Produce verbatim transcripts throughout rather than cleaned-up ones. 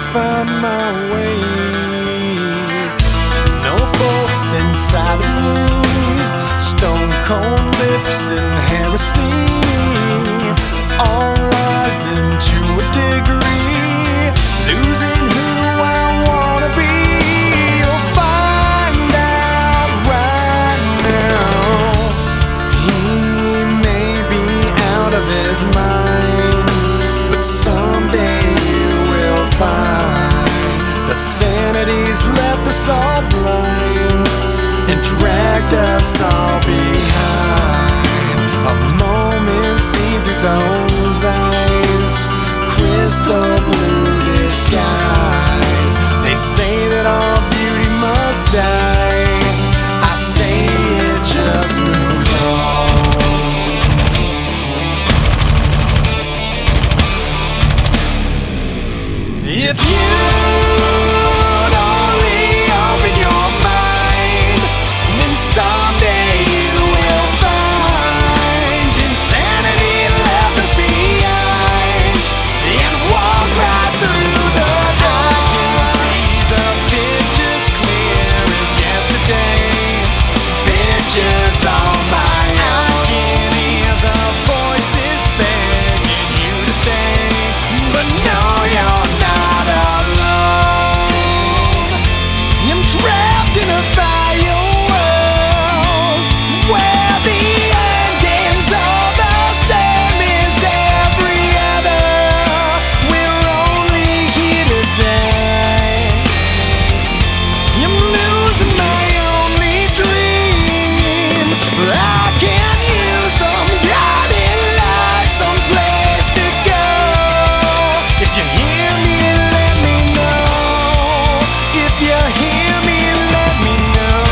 find my way. No pulse inside of me, stone cold lips and heresy, all lies into a degree, losing who I wanna be. You'll find out right now, he may be out of his mind, but someday you will find the sanity's left us all blind and dragged us all behind. A moment seen through those eyes, crystal blue disguise. They say that all beauty must die, I say it just moves on. If you'd only open your mind, then someday you will find insanity left us behind and walk right through the door. I can see the pictures clear as yesterday, pictures on my own. I can hear the voices begging you to stay, but no, you're not alone. I'm trapped in a fire world where the end game's all the same as every other. We're only here today. I'm losing my only dream. I can use some guiding light, some place to go. If you hear me, let me know. If you hear me, let me know.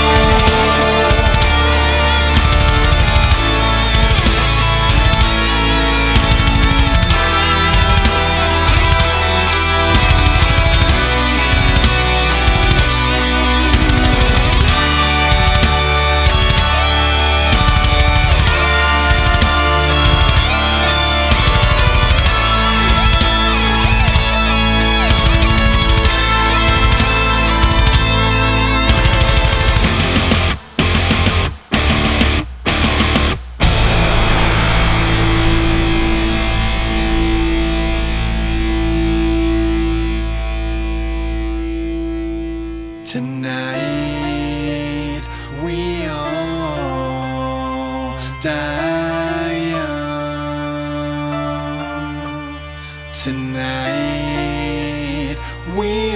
Tonight we all die young. Tonight we